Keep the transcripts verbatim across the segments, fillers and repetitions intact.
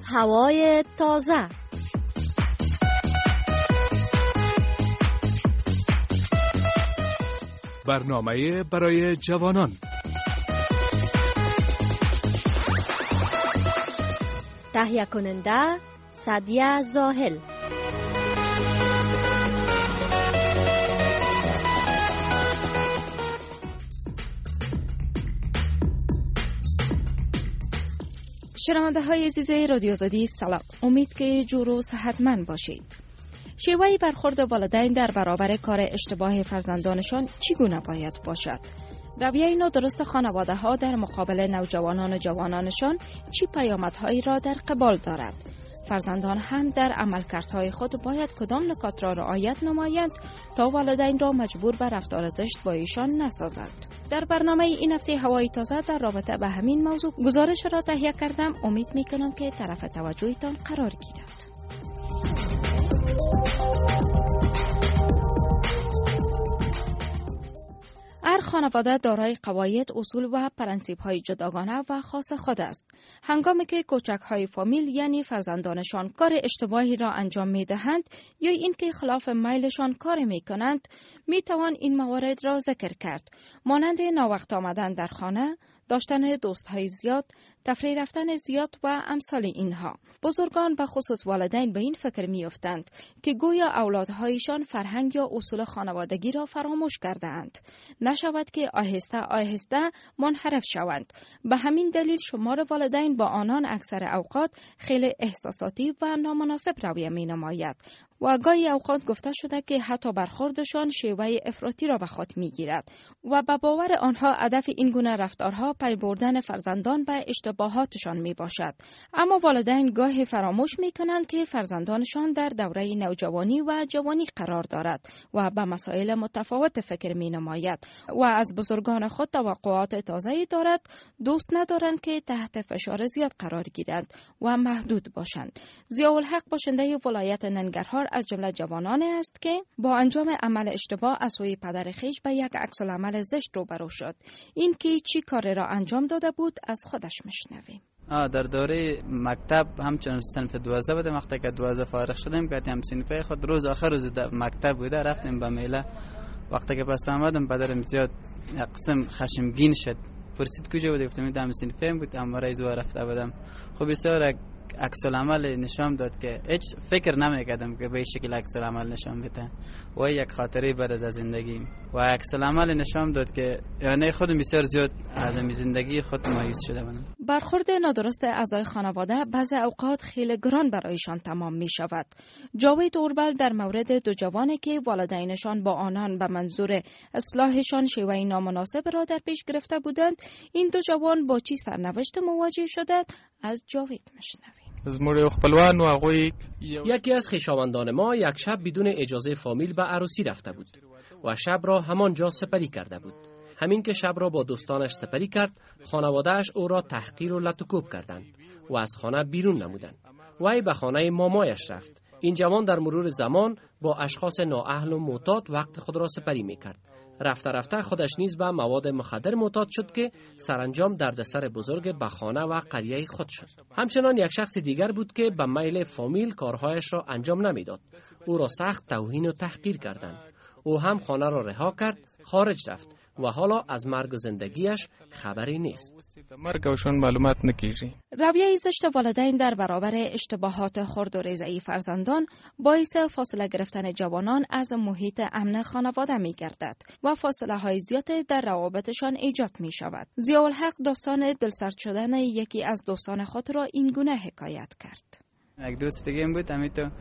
هوای تازه. برنامه برای جوانان. تهیه کننده سعدیه زاهل. شنونده های عزیز رادیو زدی سلام، امید که جور و صحتمند باشید. شیوه برخورد والدین در برابر کار اشتباه فرزندانشان چگونه باید باشد؟ رویه نادرست خانواده ها در مقابل نوجوانان و جوانانشان چی پیامدهایی را در قبال دارد؟ فرزندان هم در عملکردهای خود باید کدام نکات را رعایت نمایند تا والدین را مجبور به رفتار زشت با ایشان نسازند؟ در برنامه این هفته هوای تازه در رابطه به همین موضوع گزارش را تهیه کردم. امید میکنم که طرف توجهتان قرار گیرد. هر خانواده دارای قواعد، اصول و پرنسیپ‌های جداگانه و خاص خود است. هنگامی که کوچک‌های فامیل یعنی فرزندانشان کار اشتباهی را انجام می‌دهند یا اینکه خلاف میلشان کار می‌کنند، می‌توان این موارد را ذکر کرد. مانند ناوقت آمدن در خانه، داشتن دوست‌های زیاد، تفریح رفتن زیاد و امثال اینها. بزرگان به خصوص والدین به این فکر می‌افتند که گویا اولادهایشان فرهنگ یا اصول خانوادگی را فراموش کرده‌اند. نشود که آهسته آهسته منحرف شوند. به همین دلیل شمار والدین با آنان اکثر اوقات خیلی احساساتی و نامناسب رویه می‌نماید و گاهی اوقات گفته شده که حتی برخوردشان شیوه افراطی را به خود می‌گیرد و به باور آنها هدف این گونه رفتارها پی بردن فرزندان به اشتباهاتشان میباشد. اما والدین گاهی فراموش میکنند که فرزندانشان در دوره نوجوانی و جوانی قرار دارد و به مسائل متفاوت فکر مینماید و از بزرگان خود توقعات تازه‌ای دارد. دوست ندارند که تحت فشار زیاد قرار گیرند و محدود باشند. ضیاءالحق باشنده ولایت ننگرهار از جمله جوانان است که با انجام عمل اشتباه از سوی پدر خویش به یک عکس‌العمل زشت روبرو شد. این که چی کار را انجام داده بود از خودش میشنویم. در دوره مکتب همچنان صنف دوازده بودم. وقتی که دوازده فارغ شدیم گفتیم صنف خود روز آخر روز مکتب بوده، رفتیم به میله. وقتی که پس آمدم پدرم زیاد یک قسم خشمگین شد. پرسید کجا بودی؟ گفتم دم صنفم بود، اما رای زو رفته بودم. خب بسیار عکس العمل نشان داد که هیچ فکر نمیکردم که به این شکل عکس العمل نشان بده و یک خاطره بعد از زندگی و عکس العمل نشان داد که یعنی خودم بسیار زیاد از زندگی خود مایوس شده بودم. برخورد نادرست اعضای خانواده بعضی اوقات خیلی گران برایشان تمام می شود. جاوید اوربل در مورد دو جوانی که والدینشان با آنان به منظور اصلاحشان شیوه نامناسب را در پیش گرفته بودند، این دو جوان با چی سرنوشت مواجه شدند از جاوید میشنویم. از مور خپلوان و هغوی یکی از خویشاوندان ما یک شب بدون اجازه فامیل به عروسی رفته بود و شب را همانجا سپری کرده بود. همین که شب را با دوستانش سپری کرد، خانواده‌اش او را تحقیر و لطوکوب کردند و از خانه بیرون نمودند. وی به خانه مامایش رفت. این جوان در مرور زمان با اشخاص نااهل و معتاد وقت خود را سپری می‌کرد. رفته رفته خودش نیز به مواد مخدر معتاد شد که سرانجام دردسر بزرگ به خانه و قریه خود شد. همچنان یک شخص دیگر بود که به میل فامیل کارهایش را انجام نمیداد. او را سخت توهین و تحقیر کردند. او هم خانه را رها کرد، خارج رفت و حالا از مرگ و زندگیش خبری نیست. مرگ اوشون معلومات نکیږي. رویه زشت والدین در برابر اشتباهات خرد و ریزه‌ای فرزندان باعث فاصله گرفتن جوانان از محیط امن خانواده می گردد و فاصله های زیاد در روابطشان ایجاد می شود. ضیاءالحق داستان دلسرد شدن یکی از دوستان خود را این گونه حکایت کرد. یک دوست دیگه بود، همین تو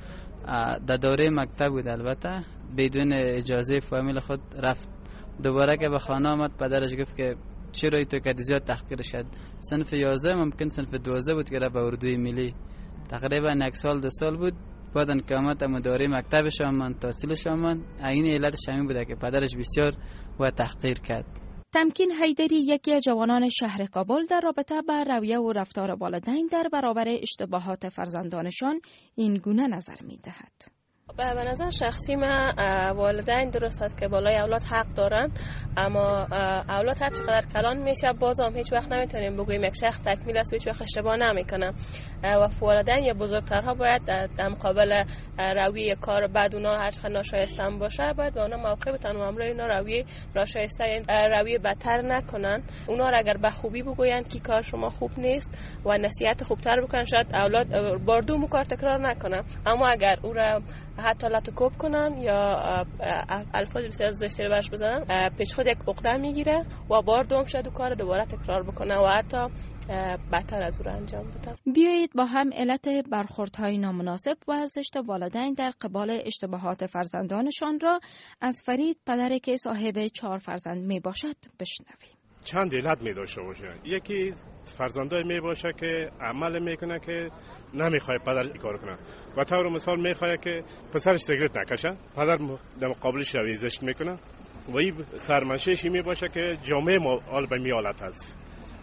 در دوره مکتب بود، البته بدون اجازه فامیل خود رفت. دوباره که به خانه آمد پدرش گفت که چرا تو که زیاد تحقیر شد. صنف یازده ممکن صنف دوازده بود که را به اردوی ملی تقریبا یک سال دو سال بود. بعدن که آمد اما دوره مکتبش آمد، تحصیلش آمد. این علتش همین بوده که پدرش بسیار و تحقیر کرد. تمکین حیدری یکی از جوانان شهر کابل در رابطه با رویه و رفتار والدین در برابر اشتباهات فرزندانشان این گونه نظر می‌دهد. به نظر شخصی من والدین درست است که بالای اولاد حق دارن، اما اولاد هر چقدر کلان میشه باز هم هیچ وقت نمیتونیم بگوییم یک شخص تکمیل است و هیچ وقت اشتباه نمیکنه. و والدین یا بزرگترها باید در مقابل روی کار بد اونا هر چقدر ناشایسته هم باشه باید به اونا موقع بدن و امروز اینا روی ناشایسته روی بدتر نکنن. اونا را اگر به خوبی بگویند که کار شما خوب نیست و نصیحت خوبتر بکنن شاید اولاد بار دوم کار تکرار نکنه. اما اگر او را حتی لطکوب کنن یا الفاظ بسیار زشتی برش بزنن پیش خود یک عقده میگیره و بار دوم شاید کار دوباره تکرار بکنه و حتی بدتر از او را انجام بدن. بیایید با هم علت برخوردهای نامناسب و زشت والدین در قبال اشتباهات فرزندانشان را از فرید، پدری که صاحب چهار فرزند می باشد، بشنویم. چند علت می داشته باشه. یکی فرزندای می باشه که عمل میکنه که نمیخواد پدر این کار کنه و طور مثال میخواد که پسرش سیگرت نکشه، پدر در مقابلش روی زشت میکنه و این سرمنشهش می باشه که جامعه ما آل به می حالت هست.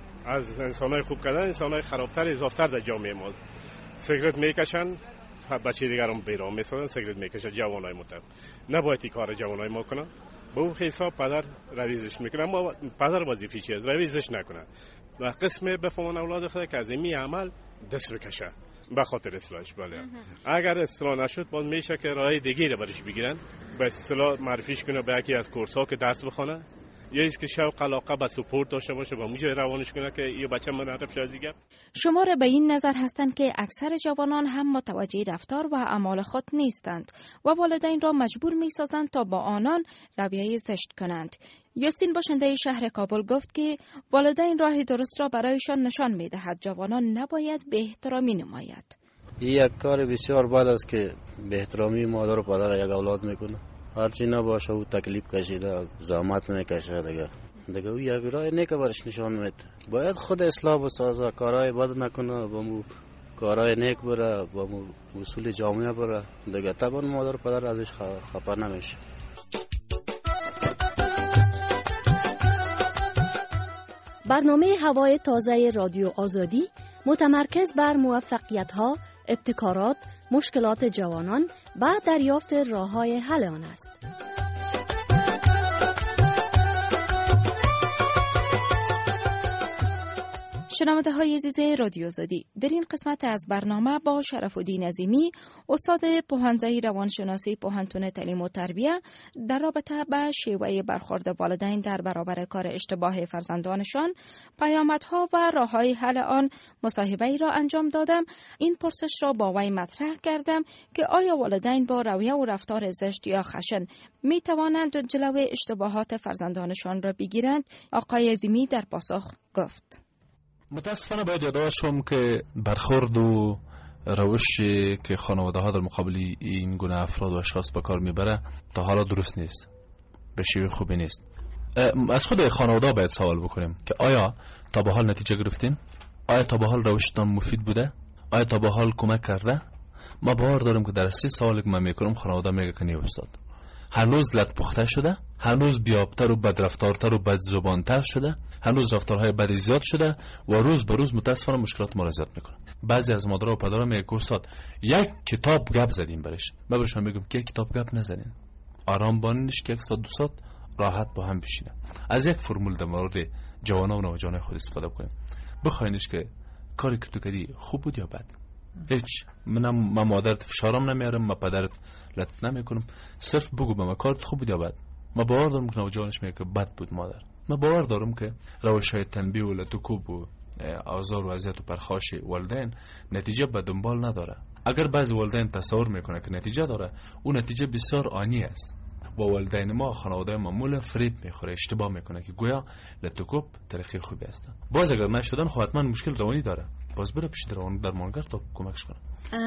از انسانای خوب کردن انسانای خرابتر اضافتر در جامعه ما. سیگرت میکشن، بچه دیگران بیرام میسازن، سیگرت میکشن جوانای متر. نباید این کار جوانای ما کنن. به اون حساب پدر رویزش میکنه، اما پدر وظیفه چیه؟ رویزش نکنه و قسم بفهمن اولاد خود که از این عمل دست بکشه به خاطر اصلاحش. بله اگر اصلاح نشد باز میشه که راه دیگه رو برش بگیرن، به اصطلاح معرفیش کنه به یکی از کورس ها که درس بخونه، یا ایست که شوق علاقه به سپورت داشته باشه با موجه روانش کنه که این بچه من عرف شد دیگه. شماره به این نظر هستند که اکثر جوانان هم متوجه رفتار و اعمال خود نیستند و والدین را مجبور می سازند تا با آنان رویه زشت کنند. یاسین باشنده شهر کابل گفت که والدین راه درست را برایشان نشان می دهد. جوانان نباید به احترامی نماید. این یک کار بسیار بد است که به احترامی مادر و پدر یک اولاد میکنه. هرچی نباشه او تکلیف کشیده، زحمت میکشه دیگه. دیگه او یک راه نیک برش نشان میده. باید خود اصلاح بسازه، کارهای بد نکنه، با مو کارهای نیک بره، با مو اصول جامعه بره. دیگه طبعا مادر و پدر ازش خفه نمیشه. برنامه هوای تازه رادیو آزادی متمرکز بر موفقیت‌ها، ابتکارات، مشکلات جوانان و دریافت راه‌های حل آن است. شنونده های عزیز رادیو آزادی، در این قسمت از برنامه با شرف‌الدین عظیمی، استاد پوهنځی روانشناسی پوهنتون تعلیم و تربیه، در رابطه با شیوه برخورد والدین در برابر کار اشتباه فرزندانشان، پیامدها و راه‌های حل آن مصاحبه‌ای را انجام دادم. این پرسش را با وی مطرح کردم که آیا والدین با رویه و رفتار زشت یا خشن می توانند جلوی اشتباهات فرزندانشان را بگیرند؟ آقای عظیمی در پاسخ گفت: متاسفانه باید یادآور شوم که برخورد و روشی که خانواده ها در مقابل این گونه افراد و اشخاص به کار میبره تا حالا درست نیست، به شیوه خوبی نیست. از خود خانواده باید سوال بکنیم که آیا تا به حال نتیجه گرفتین؟ آیا تا به حال روشتان مفید بوده؟ آیا تا به حال کمک کرده؟ ما باور دارم که در سی سوالی که من میکنم خانواده میگه که نه استاد، هنوز لط پخته شده، هنوز بیابتر و بدرفتارتر و بدزبانتر شده، هنوز رفتارهای بدی زیاد شده و روز به روز متاسفانه مشکلات ما را زیاد میکنه. بعضی از مادرها و پدرها میگه که استاد یک کتاب گپ زدیم برش. من بهشون میگم که یک کتاب گپ نزنین، آرام بانینش که یک ساعت دو ساعت راحت با هم بشینه. از یک فرمول در مورد جوانان و نوجوانان خود استفاده کنیم، بخواینش که کاری که تو کردی خوب بود یا بد. هیچ منم ما مادرت فشارم نمیارم، ما پدرت لطف نمیکنم، صرف بگو به ما کارت خوب بود یا بد. ما باور دارم که نوجوانش میگه که بد بود مادر. ما باور دارم که روش‌های تنبیه و لطوکوب و آزار و اذیت و پرخاش والدین نتیجه به دنبال نداره. اگر بعضی والدین تصور میکنه که نتیجه داره، اون نتیجه بسیار آنی است و والدین ما خانواده معمولا فریب میخوره، اشتباه میکنه که گویا لطوکوب طریقه خوبی است. باز اگر نشدن خب حتما مشکل روانی داره، باز بره پیش روان درمانگر تا کمکش کنه.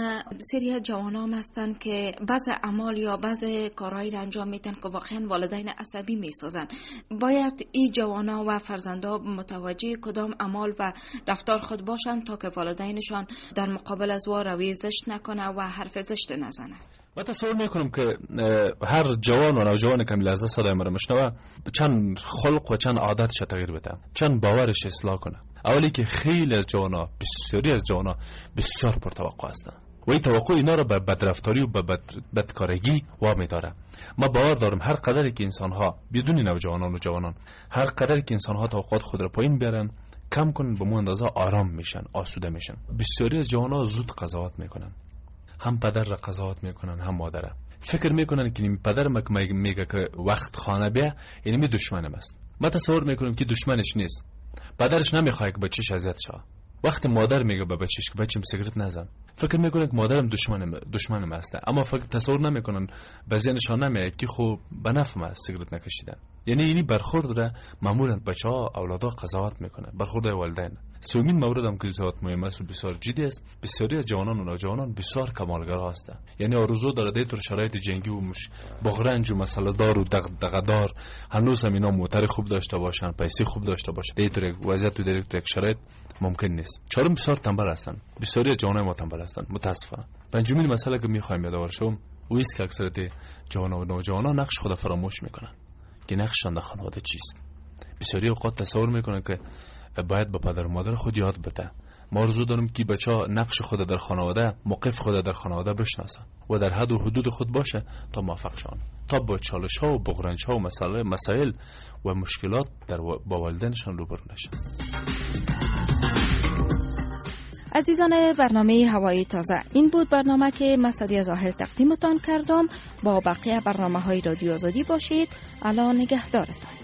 سری جوانان هستن که بعض اعمال یا بعض کارهایی را انجام میدن که واقعا والدین عصبی میسازن. باید این جوانا و فرزندا متوجه کدام اعمال و رفتار خود باشن تا که والدینشان در مقابل از وا روی زشت نکنه و حرف زشت نزنه. من تصور میکنم که هر جوان و نوجوان که لحظه صدای مرا میشنوه چند خلق و چند عادتش تغییر بده، چند باورش اصلاح کنه. اولی که خیلی از جوانا، بسیاری از جوانا بسیار پرتوقع هستند و این توقع اینا را به بدرفتاری و به بد بدکارگی وامی داره. ما باور دارم هر قدری که انسان ها بدون نوجوانان و جوانان هر قدری که انسان ها توقعات خود را پایین بیارن، کم کنن به مو اندازه آرام میشن، آسوده میشن. بسیاری از جوانان زود قضاوت میکنن، هم پدر را قضاوت میکنن هم مادر. فکر میکنن که این پدر مک میگه که وقت خانه بیا یعنی می دشمنم است. ما تصور میکنیم که دشمنش نیست، پدرش نمیخواد که بچهش اذیت شه. وقتی مادر میگه به بچهش که بچه‌م سیگرت نزن، فکر میکنه که مادرم دشمنم دشمنم است، اما فکر تصور نمیکنن بعضیانشان نمیاد که خب به نفع ما سیگرت نکشیدن. یعنی اینی برخورد را معمولا بچه‌ها اولادا قضاوت میکنه، برخورد والدین. سومین مورد هم که زیاد مهم است و بسیار جدی است، بسیاری از جوانان و نوجوانان بسیار کمالگرا هستند. یعنی آرزو داره در طور شرایط جنگی و مش بغرنج و مسئله دار و دغدغه دار هنوز هم اینا موتر خوب داشته باشن، پیسه خوب داشته باشن، در طور وضعیت و در طور شرایط ممکن نیست. چهارم بسیار تنبل هستند، بسیاری از جوانان ما تنبل هستند متاسفانه. پنجمین مسئله که میخوایم یادآور شوم او است که اکثریت جوانان و نوجوانان نقش خود فراموش میکنن که نقششان در خانواده چیست. بسیاری اوقات تصور میکنن که باید به پدر و مادر خود یاد بده. ما آرزو داریم که بچه‌ها نقش خود در خانواده، موقف خود در خانواده بشناسن و در حد و حدود خود باشه تا موفق شون، تا با چالش‌ها و بغرنج‌ها و مسائل مسائل و مشکلات در با والدینشان روبرو نشن. عزیزان برنامه هوای تازه، این بود برنامه که مسعدی ظاهر تقدیمتان کردم. با بقیه برنامه‌های رادیو آزادی باشید. الان نگهدارتان.